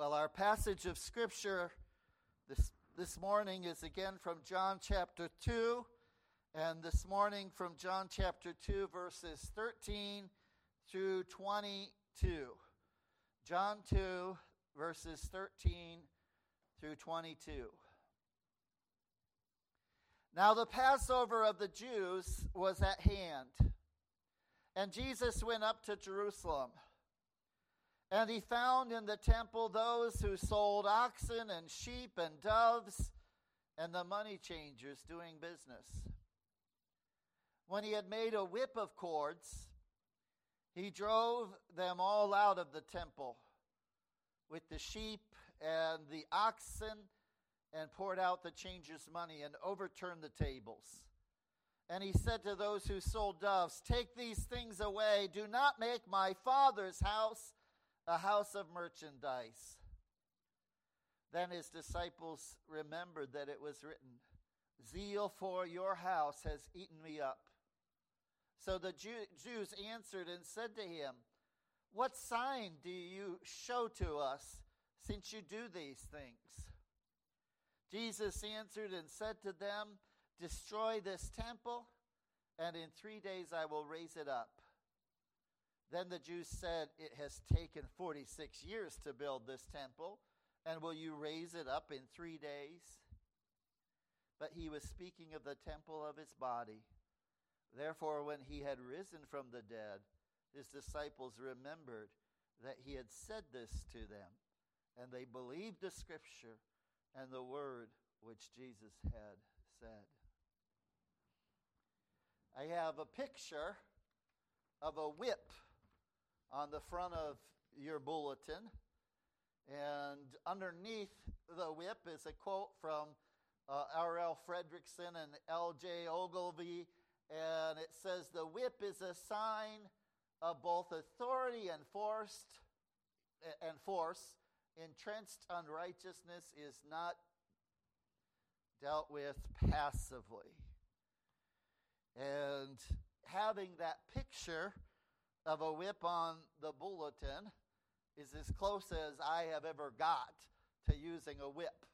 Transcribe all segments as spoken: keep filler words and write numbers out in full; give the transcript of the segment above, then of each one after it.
Well, our passage of Scripture this, this morning is again from John chapter two, and this morning from John chapter two, verses thirteen through twenty-two. John two, verses thirteen through twenty-two. Now the Passover of the Jews was at hand, and Jesus went up to Jerusalem. And he found in the temple those who sold oxen and sheep and doves, and the money changers doing business. When he had made a whip of cords, he drove them all out of the temple with the sheep and the oxen, and poured out the changers' money and overturned the tables. And he said to those who sold doves, "Take these things away. Do not make my Father's house a house of merchandise." Then his disciples remembered that it was written, "Zeal for your house has eaten me up." So the Jew- Jews answered and said to him, "What sign do you show to us, since you do these things?" Jesus answered and said to them, "Destroy this temple, and in three days I will raise it up." Then the Jews said, "It has taken forty-six years to build this temple, and will you raise it up in three days?" But he was speaking of the temple of his body. Therefore, when he had risen from the dead, his disciples remembered that he had said this to them, and they believed the scripture and the word which Jesus had said. I have a picture of a whip on the front of your bulletin, and underneath the whip is a quote from uh, R L Fredrickson and L J Ogilvie, and it says, "The whip is a sign of both authority and forced and force. Entrenched unrighteousness is not dealt with passively." And having that picture of a whip on the bulletin is as close as I have ever got to using a whip.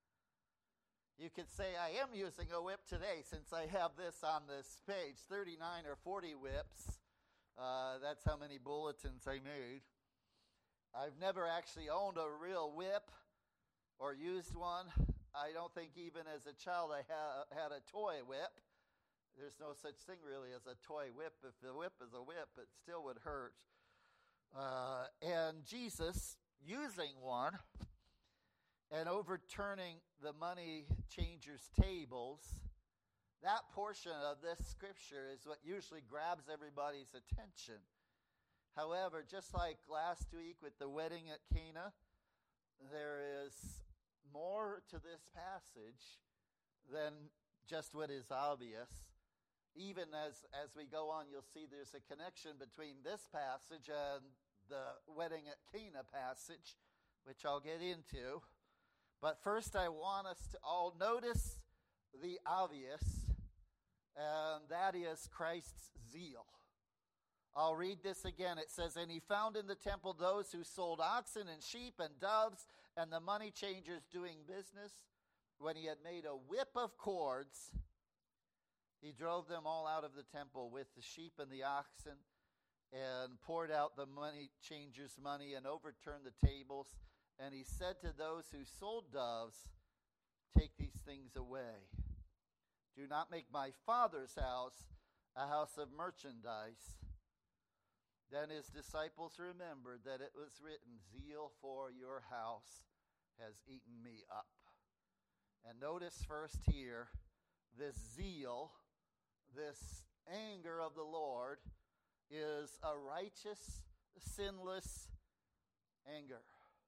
You could say I am using a whip today, since I have this on this page, thirty-nine or forty whips. Uh, that's how many bulletins I made. I've never actually owned a real whip or used one. I don't think even as a child I ha- had a toy whip. There's no such thing really as a toy whip. If the whip is a whip, it still would hurt. Uh, and Jesus, using one and overturning the money changers' tables, that portion of this scripture is what usually grabs everybody's attention. However, just like last week with the wedding at Cana, there is more to this passage than just what is obvious. Even as, as we go on, you'll see there's a connection between this passage and the wedding at Cana passage, which I'll get into. But first I want us to all notice the obvious, and that is Christ's zeal. I'll read this again. It says, "And he found in the temple those who sold oxen and sheep and doves, and the money changers doing business. When he had made a whip of cords, he drove them all out of the temple with the sheep and the oxen, and poured out the money changers' money and overturned the tables. And he said to those who sold doves, 'Take these things away. Do not make my Father's house a house of merchandise.' Then his disciples remembered that it was written, 'Zeal for your house has eaten me up.'" And notice first here, this zeal, this anger of the Lord, is a righteous, sinless anger.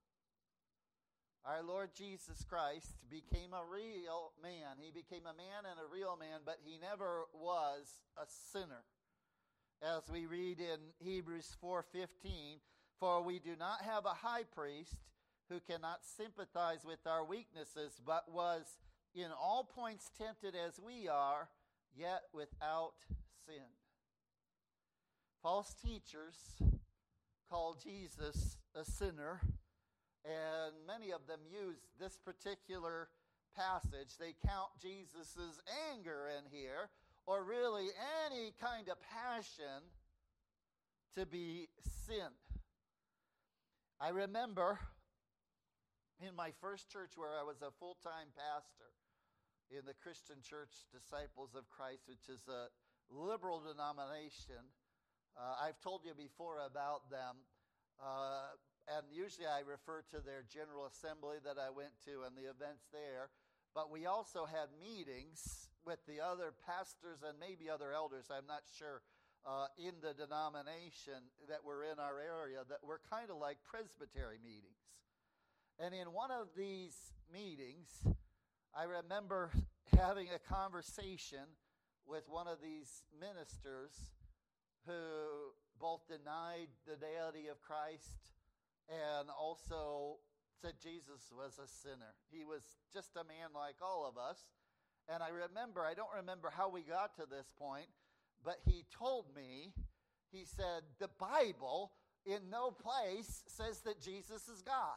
Our Lord Jesus Christ became a real man. He became a man and a real man, but he never was a sinner. As we read in Hebrews four fifteen, "For we do not have a high priest who cannot sympathize with our weaknesses, but was in all points tempted as we are, yet without sin." False teachers call Jesus a sinner, and and many of them use this particular passage. They count Jesus' anger in here, or really any kind of passion, to be sin. I remember in my first church where I was a full-time pastor in the Christian Church Disciples of Christ, which is a liberal denomination. Uh, I've told you before about them, uh, and usually I refer to their General Assembly that I went to and the events there. But we also had meetings with the other pastors and maybe other elders, I'm not sure, uh, in the denomination that were in our area that were kind of like presbytery meetings. And in one of these meetings, I remember having a conversation with one of these ministers who both denied the deity of Christ and also said Jesus was a sinner. He was just a man like all of us. And I remember, I don't remember how we got to this point, but he told me, he said, the Bible in no place says that Jesus is God.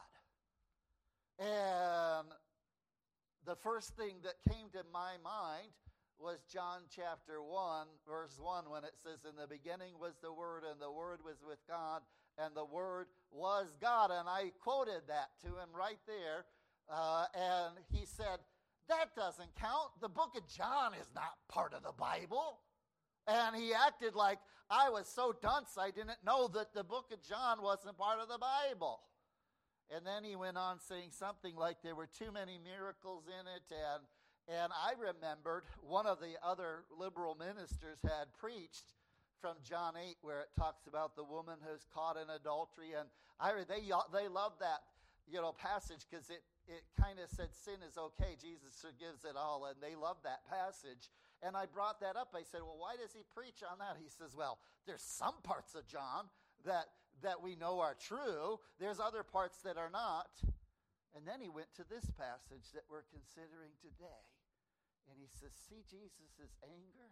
And the first thing that came to my mind was John chapter one, verse one, when it says, in the beginning was the Word, and the Word was with God, and the Word was God. And I quoted that to him right there, uh, and he said, that doesn't count. The book of John is not part of the Bible. And he acted like I was so dunce I didn't know that the book of John wasn't part of the Bible. And then he went on saying something like there were too many miracles in it. And, and I remembered one of the other liberal ministers had preached from John eight where it talks about the woman who's caught in adultery. And I they they love that, you know, passage because it, it kind of said sin is okay. Jesus forgives it all. And they love that passage. And I brought that up. I said, well, why does he preach on that? He says, well, there's some parts of John that that we know are true. There's other parts that are not. And then he went to this passage that we're considering today. And he says, see Jesus' anger?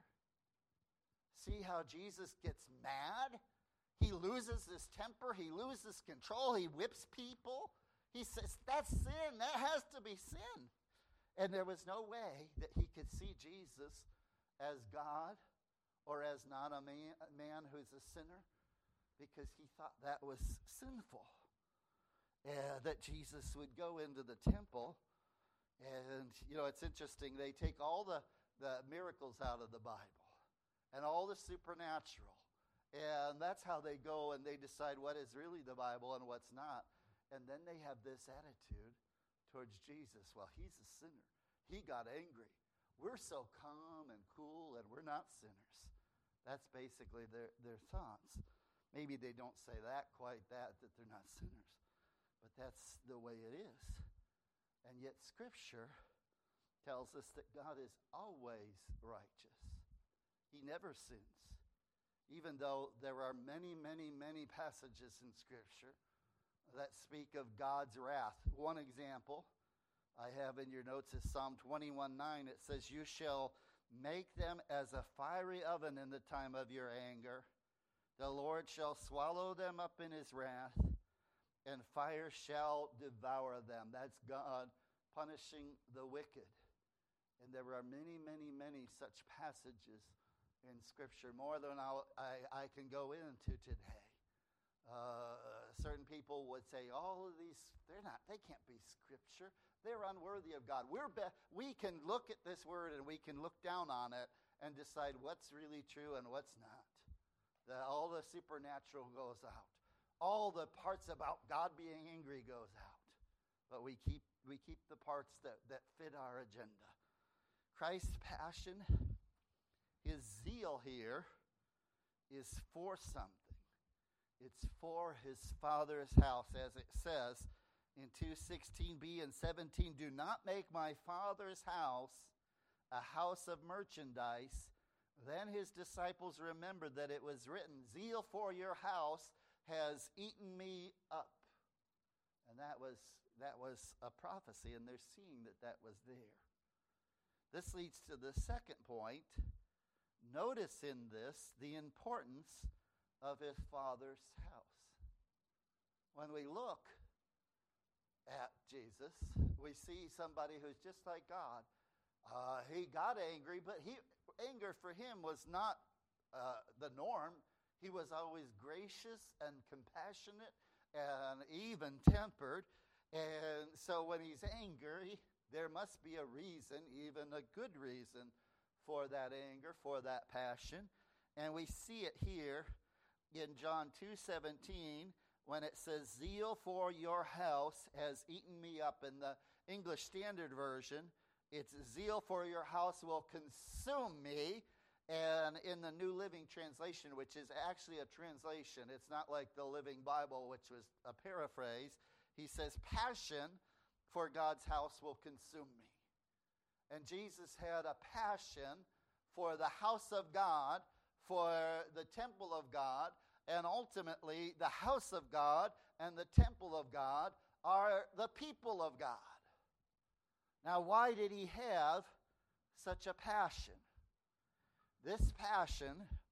See how Jesus gets mad? He loses his temper. He loses control. He whips people. He says, that's sin. That has to be sin. And there was no way that he could see Jesus as God or as not a man, a man who's a sinner, because he thought that was sinful. Uh, that Jesus would go into the temple. And, you know, it's interesting. They take all the, the miracles out of the Bible and all the supernatural. And that's how they go and they decide what is really the Bible and what's not. And then they have this attitude towards Jesus. Well, he's a sinner. He got angry. We're so calm and cool, and we're not sinners. That's basically their, their thoughts. Maybe they don't say that quite that, that they're not sinners. But that's the way it is. And yet Scripture tells us that God is always righteous. He never sins. Even though there are many, many, many passages in Scripture that speak of God's wrath. One example I have in your notes is Psalm twenty-one nine. It says, you shall make them as a fiery oven in the time of your anger. The Lord shall swallow them up in his wrath, and fire shall devour them. That's God punishing the wicked. And there are many, many, many such passages in Scripture, more than I'll, I, I can go into today. Uh, certain people would say, all of these, they're not, they can't be Scripture. They're unworthy of God. We're be- we can look at this word and we can look down on it and decide what's really true and what's not. The, all the supernatural goes out. All the parts about God being angry goes out. But we keep we keep the parts that, that fit our agenda. Christ's passion, his zeal here is for something. It's for his Father's house, as it says in two sixteen b and seventeen, do not make my Father's house a house of merchandise. Then his disciples remembered that it was written, zeal for your house has eaten me up. And that was that was a prophecy, and they're seeing that that was there. This leads to the second point. Notice in this the importance of his Father's house. When we look at Jesus. We see somebody who's just like God. Uh, he got angry, but he anger for him was not uh, the norm. He was always gracious and compassionate and even-tempered. And so when he's angry, there must be a reason, even a good reason, for that anger, for that passion. And we see it here in John two seventeen when it says, zeal for your house has eaten me up. In the English Standard Version, it's zeal for your house will consume me. And in the New Living Translation, which is actually a translation, it's not like the Living Bible, which was a paraphrase, he says, passion for God's house will consume me. And Jesus had a passion for the house of God, for the temple of God, and ultimately the house of God and the temple of God are the people of God. Now, why did he have such a passion? This passion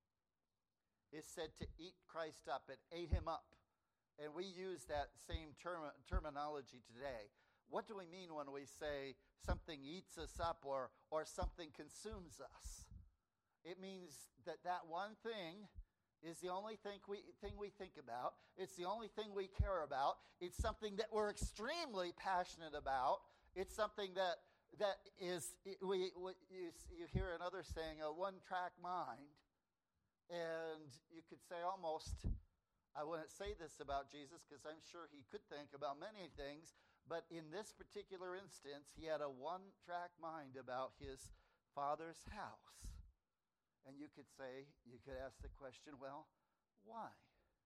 is said to eat Christ up. It ate him up. And we use that same term, terminology today. What do we mean when we say something eats us up or, or something consumes us? It means that that one thing is the only thing we, thing we think about. It's the only thing we care about. It's something that we're extremely passionate about. It's something that that is, we, we you, you hear another saying, a one-track mind. And you could say almost, I wouldn't say this about Jesus because I'm sure he could think about many things, but in this particular instance, he had a one-track mind about his Father's house. And you could say, you could ask the question, well, why?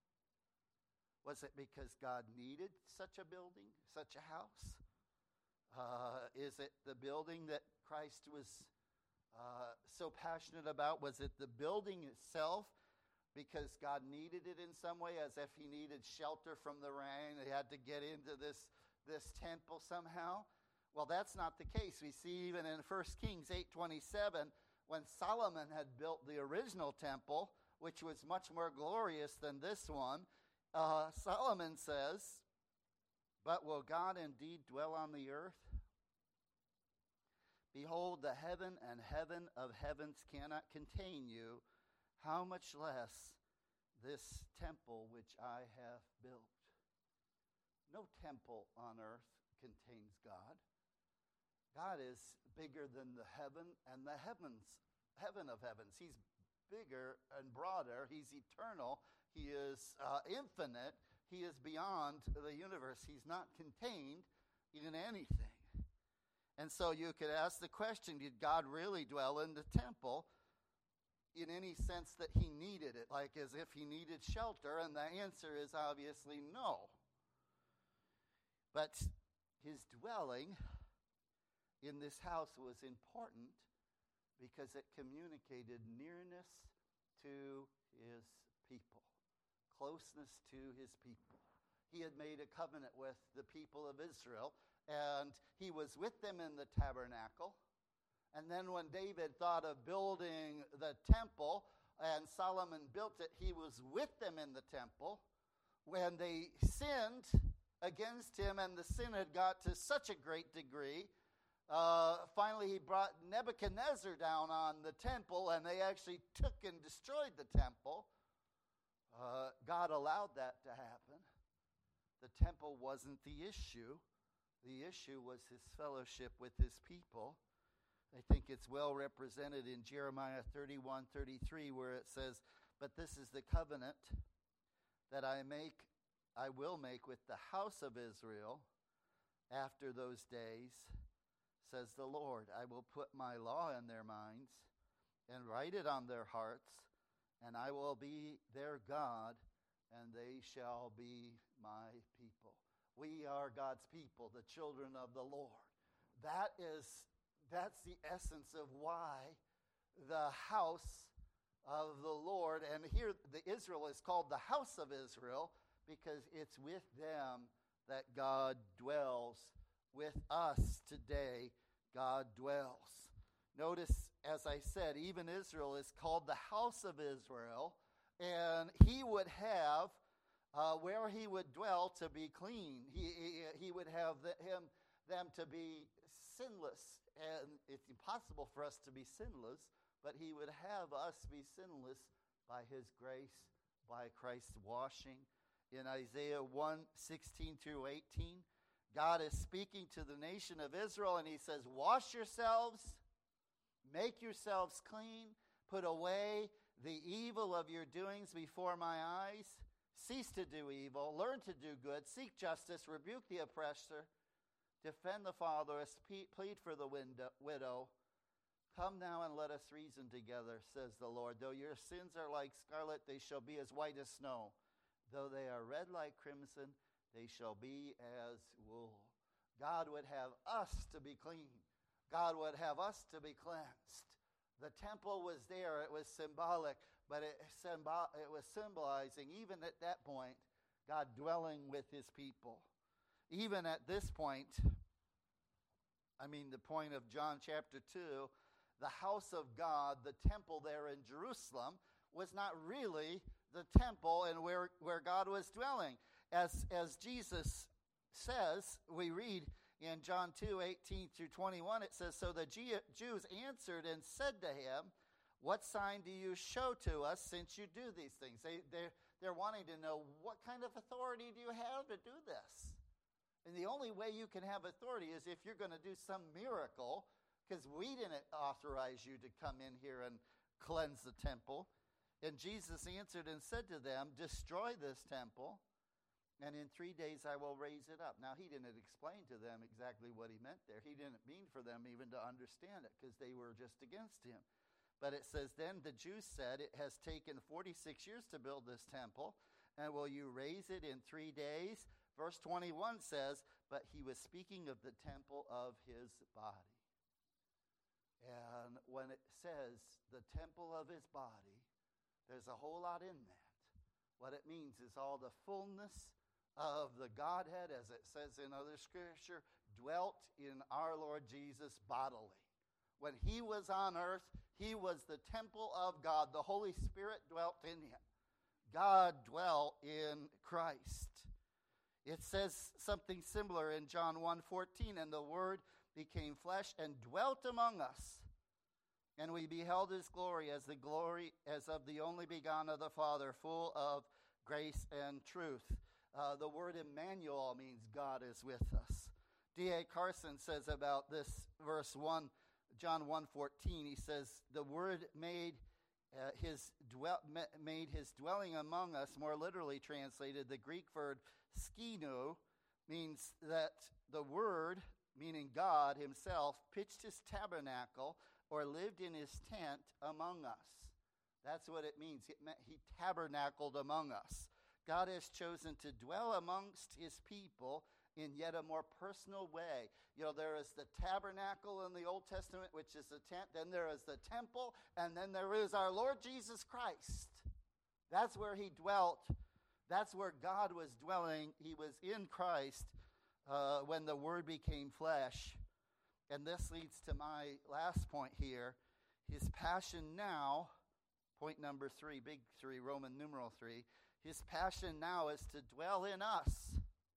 Was it because God needed such a building, such a house? Uh, is it the building that Christ was uh, so passionate about? Was it the building itself because God needed it in some way, as if he needed shelter from the rain? He had to get into this, this temple somehow? Well, that's not the case. We see even in First Kings eight twenty-seven, when Solomon had built the original temple, which was much more glorious than this one, uh, Solomon says, but will God indeed dwell on the earth? Behold, the heaven and heaven of heavens cannot contain you. How much less this temple which I have built? No temple on earth contains God. God is bigger than the heaven and the heavens, heaven of heavens. He's bigger and broader. He's eternal. He is uh, infinite. He is beyond the universe. He's not contained in anything. And so you could ask the question, did God really dwell in the temple in any sense that he needed it, like as if he needed shelter? And the answer is obviously no. But his dwelling in this house was important because it communicated nearness to his people. Closeness to his people. He had made a covenant with the people of Israel, and he was with them in the tabernacle. And then when David thought of building the temple, and Solomon built it, he was with them in the temple. When they sinned against him, and the sin had got to such a great degree, uh, finally he brought Nebuchadnezzar down on the temple, and they actually took and destroyed the temple. Uh, God allowed that to happen. The temple wasn't the issue. The issue was his fellowship with his people. I think it's well represented in Jeremiah thirty-one thirty-three, where it says, but this is the covenant that I make, I will make with the house of Israel after those days, says the Lord. I will put my law in their minds and write it on their hearts, and I will be their God, and they shall be my people. We are God's people, the children of the Lord. That is, that's the essence of why the house of the Lord, and here the Israel is called the house of Israel, because it's with them that God dwells. With us today, God dwells. Notice, as I said, even Israel is called the house of Israel, and he would have uh, where he would dwell to be clean. He, he, he would have the, him, them to be sinless. And it's impossible for us to be sinless, but he would have us be sinless by his grace, by Christ's washing. In Isaiah one, sixteen through eighteen, God is speaking to the nation of Israel, and he says, wash yourselves, make yourselves clean, put away the evil of your doings before my eyes. Cease to do evil, learn to do good, seek justice, rebuke the oppressor, defend the fatherless, plead for the widow. Come now and let us reason together, says the Lord. Though your sins are like scarlet, they shall be as white as snow. Though they are red like crimson, they shall be as wool. God would have us to be clean. God would have us to be cleansed. The temple was there. It was symbolic, but it, symbol- it was symbolizing, even at that point, God dwelling with his people. Even at this point, I mean the point of John chapter two, the house of God, the temple there in Jerusalem, was not really the temple and where, where God was dwelling. As, as Jesus says, we read in John two, eighteen through twenty-one, it says, so the Jews answered and said to him, what sign do you show to us since you do these things? They, they're, they're wanting to know, what kind of authority do you have to do this? And the only way you can have authority is if you're going to do some miracle, because we didn't authorize you to come in here and cleanse the temple. And Jesus answered and said to them, destroy this temple, and in three days I will raise it up. Now, he didn't explain to them exactly what he meant there. He didn't mean for them even to understand it, because they were just against him. But it says, then the Jews said, it has taken forty-six years to build this temple, and will you raise it in three days? Verse twenty-one says, but he was speaking of the temple of his body. And when it says the temple of his body, there's a whole lot in that. What it means is all the fullness of the Godhead, as it says in other scripture, dwelt in our Lord Jesus bodily. When he was on earth, he was the temple of God. The Holy Spirit dwelt in him. God dwelt in Christ. It says something similar in John one fourteen, and the Word became flesh and dwelt among us. And we beheld his glory as the glory as of the only begotten of the Father, full of grace and truth. Uh, the word Emmanuel means God is with us. D A Carson says about this verse one, John one fourteen, he says, the word made uh, his dwell, made his dwelling among us, more literally translated, the Greek verb skino means that the word, meaning God himself, pitched his tabernacle or lived in his tent among us. That's what it means. It meant he tabernacled among us. God has chosen to dwell amongst his people in yet a more personal way. You know, there is the tabernacle in the Old Testament, which is the tent. Then there is the temple, and then there is our Lord Jesus Christ. That's where he dwelt. That's where God was dwelling. He was in Christ uh, when the Word became flesh. And this leads to my last point here. His passion now, point number three, big three, Roman numeral three. His passion now is to dwell in us.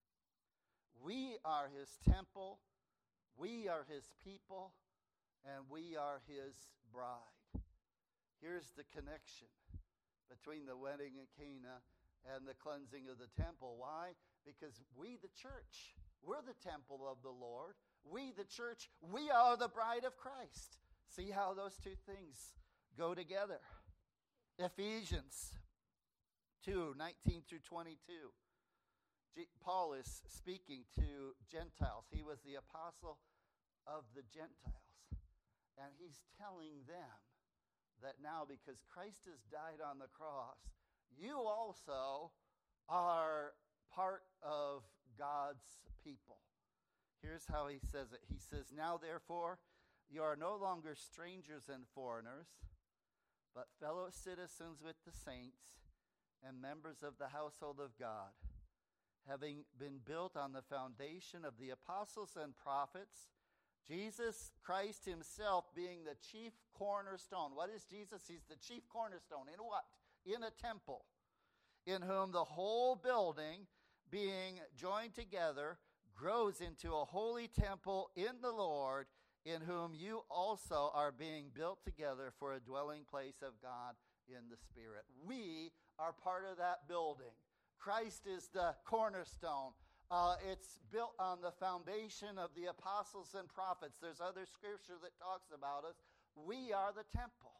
We are his temple, we are his people, and we are his bride. Here's the connection between the wedding at Cana and the cleansing of the temple. Why? Because we, the church, we're the temple of the Lord. We, the church, we are the bride of Christ. See how those two things go together. Ephesians two, nineteen through twenty-two. G- Paul is speaking to Gentiles. He was the apostle of the Gentiles. And he's telling them that now, because Christ has died on the cross, you also are part of God's people. Here's how he says it. He says, now therefore, you are no longer strangers and foreigners, but fellow citizens with the saints and members of the household of God, having been built on the foundation of the apostles and prophets, Jesus Christ himself being the chief cornerstone. What is Jesus? He's the chief cornerstone. In what? In a temple. in whom the whole building, being joined together, grows into a holy temple in the Lord, in whom you also are being built together for a dwelling place of God in the Spirit. We are part of that building. Christ is the cornerstone. Uh, it's built on the foundation of the apostles and prophets. There's other scripture that talks about us. We are the temple.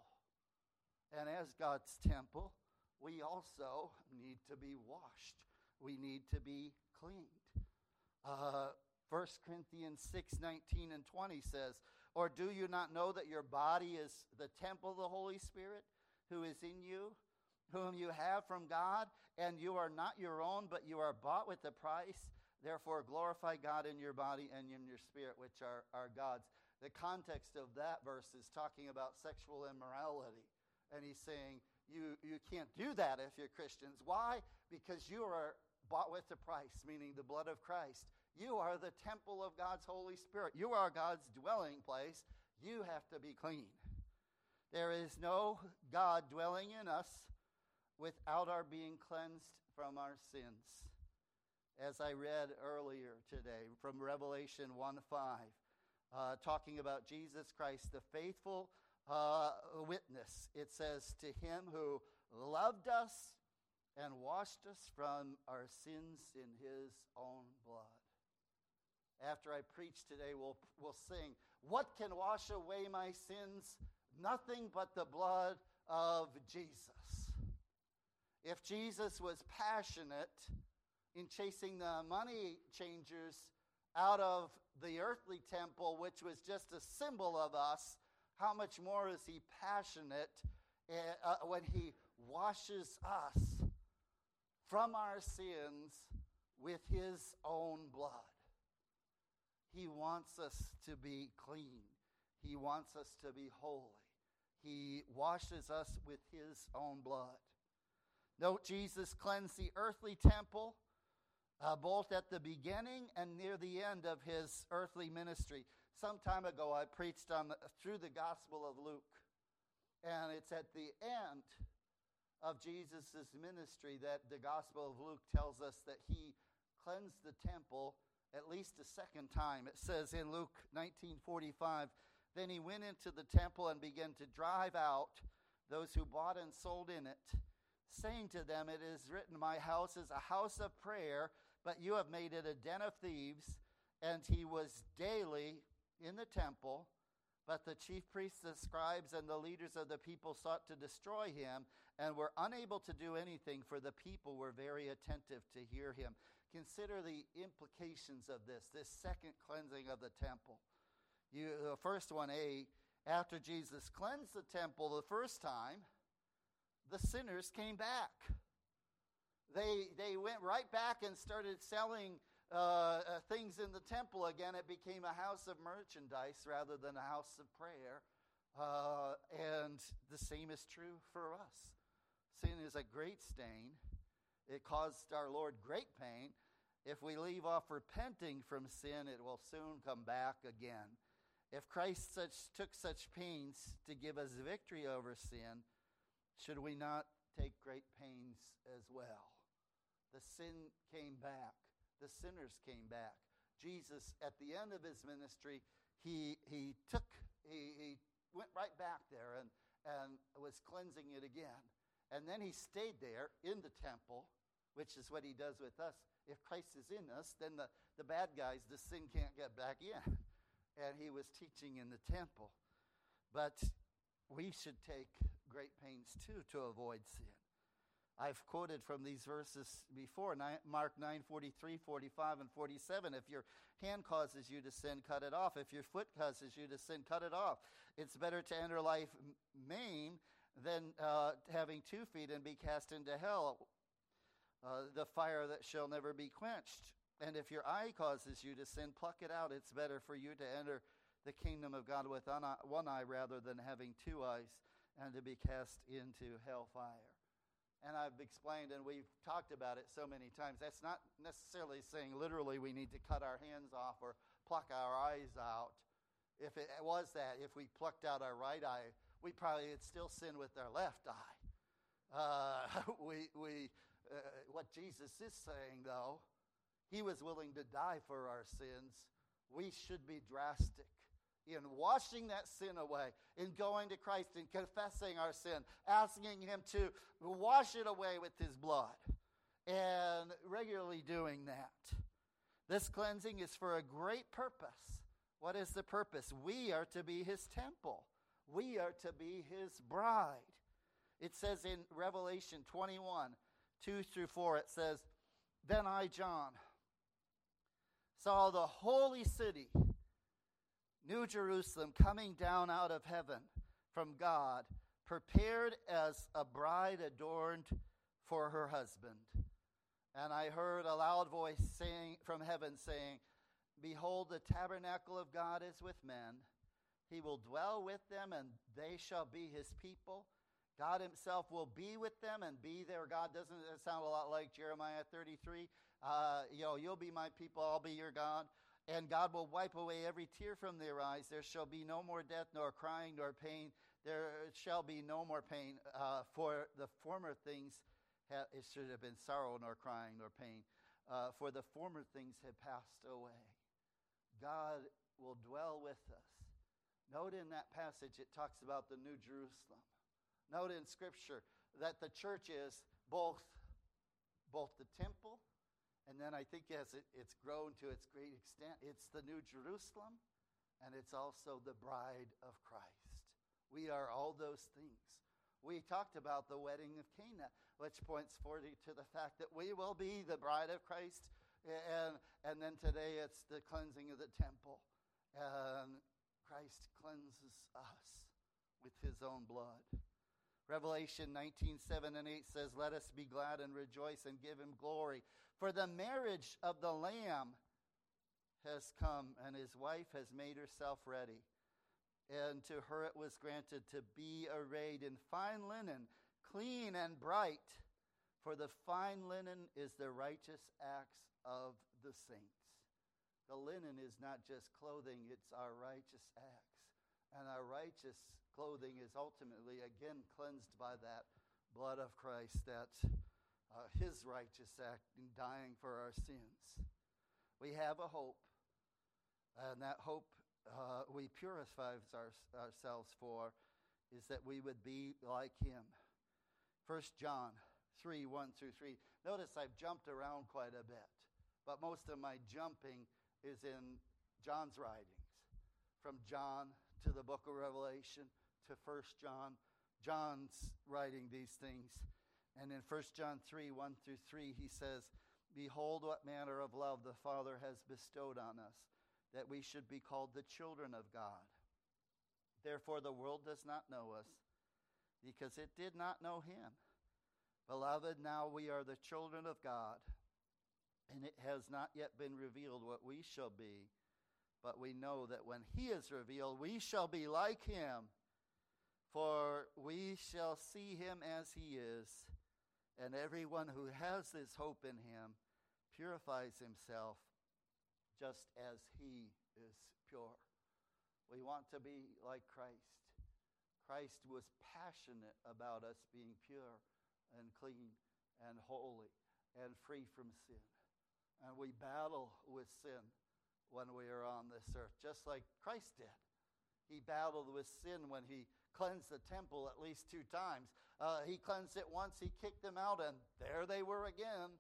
And as God's temple, we also need to be washed. We need to be cleaned. Uh, First Corinthians six, nineteen and twenty says, or do you not know that your body is the temple of the Holy Spirit who is in you, whom you have from God, and you are not your own, but you are bought with a price? Therefore glorify God in your body and in your spirit, which are, are God's. The context of that verse is talking about sexual immorality. And he's saying, you, you can't do that if you're Christians. Why? Because you are bought with a price, meaning the blood of Christ. You are the temple of God's Holy Spirit. You are God's dwelling place. You have to be clean. There is no God dwelling in us without our being cleansed from our sins. As I read earlier today from Revelation one five, uh, talking about Jesus Christ, the faithful uh, witness. It says, to him who loved us and washed us from our sins in his own blood. After I preach today, we'll, we'll sing, what can wash away my sins? Nothing but the blood of Jesus. If Jesus was passionate in chasing the money changers out of the earthly temple, which was just a symbol of us, how much more is he passionate uh, when he washes us from our sins with his own blood? He wants us to be clean. He wants us to be holy. He washes us with his own blood. Note, Jesus cleansed the earthly temple Uh, both at the beginning and near the end of his earthly ministry. Some time ago, I preached on the, through the Gospel of Luke, and it's at the end of Jesus' ministry that the Gospel of Luke tells us that he cleansed the temple at least a second time. It says in Luke nineteen forty-five, then he went into the temple and began to drive out those who bought and sold in it, saying to them, it is written, my house is a house of prayer, but you have made it a den of thieves. And he was daily in the temple, but the chief priests, the scribes, and the leaders of the people sought to destroy him and were unable to do anything, for the people were very attentive to hear him. Consider the implications of this, this second cleansing of the temple. You, the first one, A, after Jesus cleansed the temple the first time, the sinners came back. They they went right back and started selling uh, uh, things in the temple again. It became a house of merchandise rather than a house of prayer. Uh, and the same is true for us. Sin is a great stain. It caused our Lord great pain. If we leave off repenting from sin, it will soon come back again. If Christ such, took such pains to give us victory over sin, should we not take great pains as well? The sin came back. The sinners came back. Jesus, at the end of his ministry, he he took he, he went right back there and, and was cleansing it again. And then he stayed there in the temple, which is what he does with us. If Christ is in us, then the, the bad guys, the sin can't get back in. And he was teaching in the temple. But we should take great pains too to avoid sin. I've quoted from these verses before, Mark nine, forty-three, forty-five, and forty-seven. If your hand causes you to sin, cut it off. If your foot causes you to sin, cut it off. It's better to enter life maimed than uh, having two feet and be cast into hell, uh, the fire that shall never be quenched. And if your eye causes you to sin, pluck it out. It's better for you to enter the kingdom of God with one eye rather than having two eyes and to be cast into hellfire. And I've explained, and we've talked about it so many times, that's not necessarily saying literally we need to cut our hands off or pluck our eyes out. If it was that, if we plucked out our right eye, we probably would still sin with our left eye. Uh, we we Uh, what Jesus is saying, though, he was willing to die for our sins. We should be drastic in washing that sin away, in going to Christ and confessing our sin, asking him to wash it away with his blood, and regularly doing that. This cleansing is for a great purpose. What is the purpose? We are to be his temple. We are to be his bride. It says in Revelation twenty-one, two through four, it says, "Then I, John, saw the holy city, New Jerusalem, coming down out of heaven from God, prepared as a bride adorned for her husband. And I heard a loud voice saying from heaven saying, Behold, the tabernacle of God is with men. He will dwell with them, and they shall be his people. God himself will be with them and be their God." Doesn't it sound a lot like Jeremiah thirty-three? Uh, you know, you'll be my people, I'll be your God. And God will wipe away every tear from their eyes. There shall be no more death, nor crying, nor pain. There shall be no more pain. Uh, for the former things, ha- it should have been sorrow, nor crying, nor pain. Uh, for the former things have passed away. God will dwell with us. Note in that passage, it talks about the New Jerusalem. Note in Scripture that the church is both, both the temple, and then I think as it, it's grown to its great extent, it's the New Jerusalem, and it's also the bride of Christ. We are all those things. We talked about the wedding of Cana, which points forward to the fact that we will be the bride of Christ, and, and then today it's the cleansing of the temple. And Christ cleanses us with his own blood. Revelation nineteen, seven and eight says, "Let us be glad and rejoice and give him glory. For the marriage of the Lamb has come, and his wife has made herself ready. And to her it was granted to be arrayed in fine linen, clean and bright. For the fine linen is the righteous acts of the saints." The linen is not just clothing, it's our righteous acts. And our righteous clothing is ultimately, again, cleansed by that blood of Christ, that uh, his righteous act in dying for our sins. We have a hope, and that hope uh, we purify our, ourselves for is that we would be like him. First John three, one through three. Notice I've jumped around quite a bit, but most of my jumping is in John's writings. From John to the book of Revelation to First John. John's writing these things. And in First John three, one through three, he says, "Behold what manner of love the Father has bestowed on us, that we should be called the children of God. Therefore the world does not know us, because it did not know him. Beloved, now we are the children of God, and it has not yet been revealed what we shall be. But we know that when he is revealed, we shall be like him, for we shall see him as he is. And everyone who has this hope in him purifies himself just as he is pure." We want to be like Christ. Christ was passionate about us being pure and clean and holy and free from sin. And we battle with sin when we are on this earth, just like Christ did. He battled with sin when he cleansed the temple at least two times. Uh, he cleansed it once, he kicked them out, and there they were again.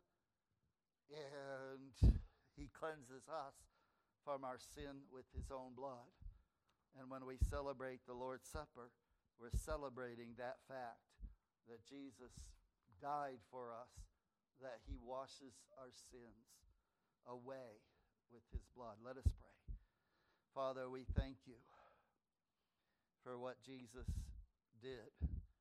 And he cleanses us from our sin with his own blood. And when we celebrate the Lord's Supper, we're celebrating that fact that Jesus died for us, that he washes our sins away with his blood. Let us pray. Father, we thank you for what Jesus did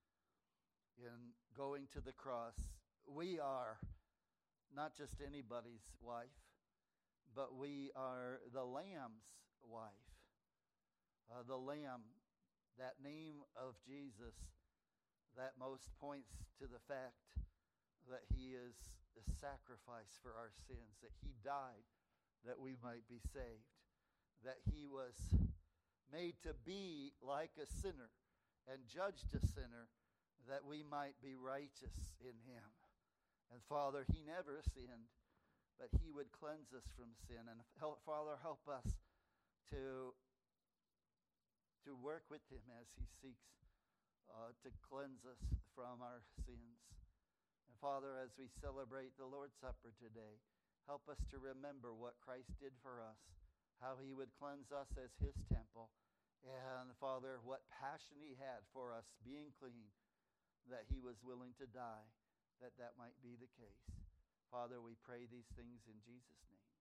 in going to the cross. We are not just anybody's wife, but we are the Lamb's wife. Uh, the Lamb, that name of Jesus, that most points to the fact that he is the sacrifice for our sins, that he died that we might be saved, that he was made to be like a sinner and judged a sinner that we might be righteous in him. And Father, he never sinned, but he would cleanse us from sin. And help, Father, help us to, to work with him as he seeks uh, to cleanse us from our sins. And Father, as we celebrate the Lord's Supper today, help us to remember what Christ did for us, how he would cleanse us as his temple. And Father, what passion he had for us being clean, that he was willing to die, that that might be the case. Father, we pray these things in Jesus' name.